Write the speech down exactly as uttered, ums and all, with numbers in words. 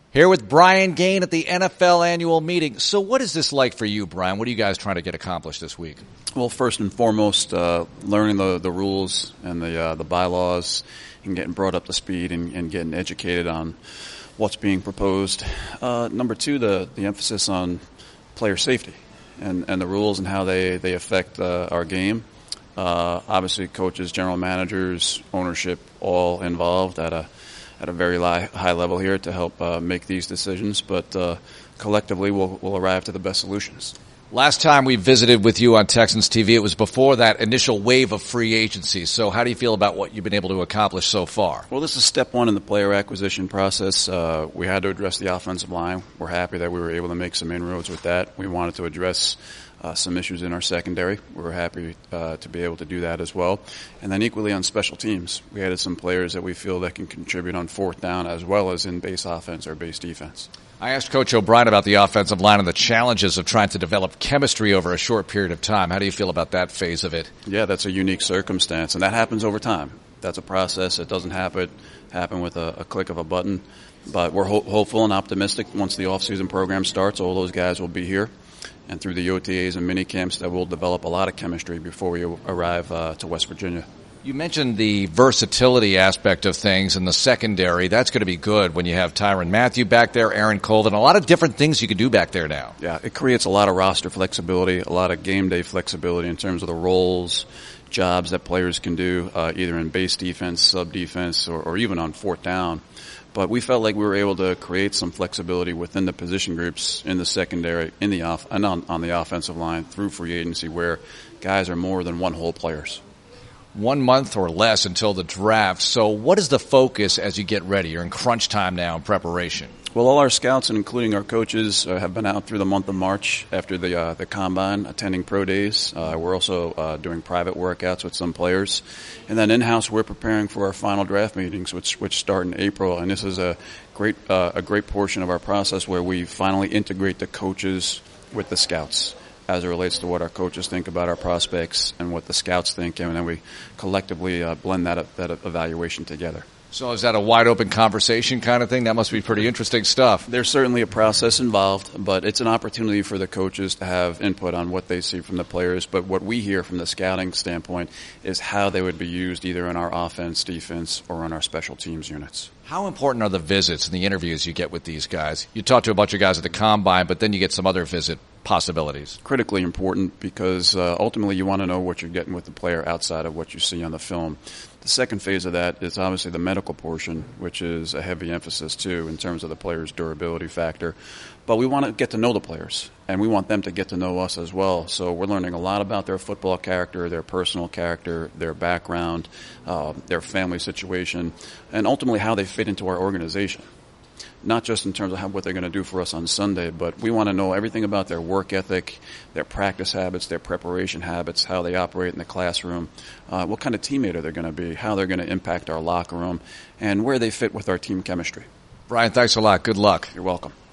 Here with Brian Gaine at the N F L annual meeting. So what is this like for you, Brian? What are you guys trying to get accomplished this week? Well, first and foremost, uh, learning the, the rules and the uh, the bylaws and getting brought up to speed and, and getting educated on what's being proposed. Uh, number two, the, the emphasis on player safety and, and the rules and how they, they affect uh, our game. Uh, obviously, coaches, general managers, ownership, all involved at a at a very li- high level here to help uh, make these decisions. But uh, collectively, we'll, we'll arrive to the best solutions. Last time we visited with you on Texans T V, it was before that initial wave of free agency. So how do you feel about what you've been able to accomplish so far? Well, this is step one in the player acquisition process. Uh, we had to address the offensive line. We're happy that we were able to make some inroads with that. We wanted to address uh, some issues in our secondary. We were happy uh, to be able to do that as well. And then equally on special teams, we added some players that we feel that can contribute on fourth down as well as in base offense or base defense. I asked Coach O'Brien about the offensive line and the challenges of trying to develop chemistry over a short period of time. How do you feel about that phase of it? Yeah, that's a unique circumstance, and that happens over time. That's a process. It doesn't happen happen with a, a click of a button. But we're ho- hopeful and optimistic once the off-season program starts, all those guys will be here. And through the O T As and mini camps, that we'll develop a lot of chemistry before we arrive uh, to West Virginia. You mentioned the versatility aspect of things in the secondary. That's going to be good when you have Tyrann Mathieu back there, Aaron Colvin, a lot of different things you can do back there now. Yeah, it creates a lot of roster flexibility, a lot of game day flexibility in terms of the roles, jobs that players can do, uh, either in base defense, sub defense, or, or even on fourth down. But we felt like we were able to create some flexibility within the position groups in the secondary, in the off, and on, on the offensive line through free agency, where guys are more than one whole players. One month or less until the draft. So what is the focus as you get ready? You're in crunch time now in preparation. Well, all our scouts, and including our coaches, uh, have been out through the month of March after the uh, the combine, attending pro days. Uh, we're also uh, doing private workouts with some players. And then in-house, we're preparing for our final draft meetings, which which start in April. And this is a great uh, a great portion of our process where we finally integrate the coaches with the scouts, as it relates to what our coaches think about our prospects and what the scouts think, and then we collectively uh, blend that that evaluation together. So is that a wide-open conversation kind of thing? That must be pretty interesting stuff. There's certainly a process involved, but it's an opportunity for the coaches to have input on what they see from the players. But what we hear from the scouting standpoint is how they would be used either in our offense, defense, or on our special teams units. How important are the visits and the interviews you get with these guys? You talk to a bunch of guys at the combine, but then you get some other visit possibilities. Critically important because uh, ultimately you want to know what you're getting with the player outside of what you see on the film. The second phase of that is obviously the medical portion, which is a heavy emphasis too in terms of the player's durability factor. But we want to get to know the players, and we want them to get to know us as well. So we're learning a lot about their football character, their personal character, their background, uh, their family situation, and ultimately how they fit into our organization. Not just in terms of how, what they're going to do for us on Sunday, but we want to know everything about their work ethic, their practice habits, their preparation habits, how they operate in the classroom, uh, what kind of teammate are they going to be, how they're going to impact our locker room, and where they fit with our team chemistry. Brian, thanks a lot. Good luck. You're welcome.